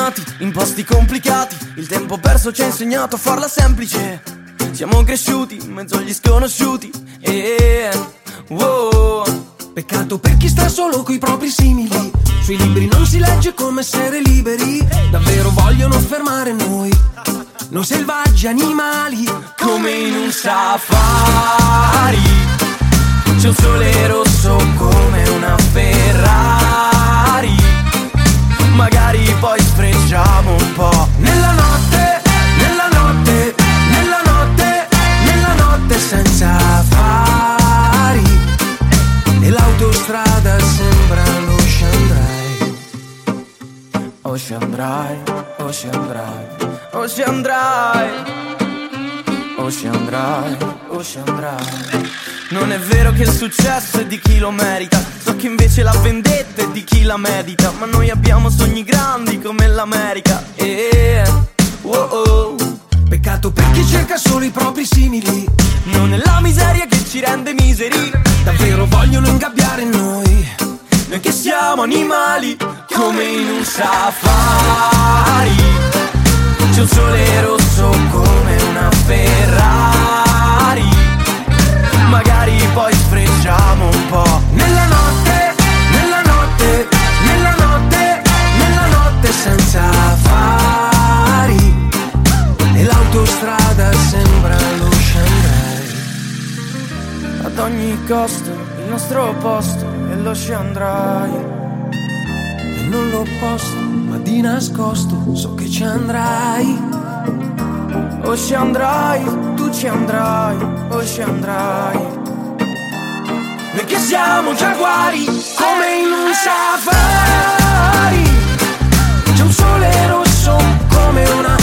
nati in posti complicati, il tempo perso ci ha insegnato a farla semplice. Siamo cresciuti in mezzo agli sconosciuti wow. Peccato per chi sta solo coi propri simili. Sui libri non si legge come essere liberi. Davvero vogliono fermare noi selvaggi animali, come in un safari. C'è un sole rosso come una Ferrari. Magari poi sfrecciamo un po' nella notte, nella notte, nella notte, nella notte senza fari. E l'autostrada sembra l'Ocean Drive. Ocean Drive, Ocean Drive, Ocean Drive, Ocean Drive, Ocean Drive. Non è vero che il successo è di chi lo merita, so che invece la vendetta è di chi la medita. Ma noi abbiamo sogni grandi come l'America oh. Peccato per chi cerca solo i propri simili. Non è la miseria che ci rende miseri. Davvero vogliono ingabbiare noi che siamo animali, come in un safari. C'è un sole rosso come una Ferrari. Magari poi sfrecciamo un po' nella notte, nella notte, nella notte, nella notte senza fari. E l'autostrada sembra l'Ocean Drive. Ad ogni costo il nostro posto è l'Ocean Drive. E non lo posso, ma di nascosto so che ci andrai. Ocean Drive, tu ci andrai, Ocean Drive. Noi che siamo giaguari, come in un safari. C'è un sole rosso come una